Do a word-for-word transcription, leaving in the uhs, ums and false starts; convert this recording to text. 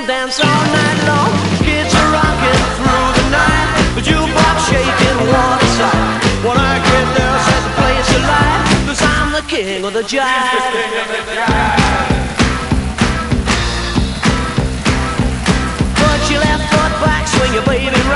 gonna dance all night long. Kids are rocking through the night, the jukebox shaking, what a sight. When I get there, set the place alight, 'cause I'm the king of the jive. Put your left foot back, swing your baby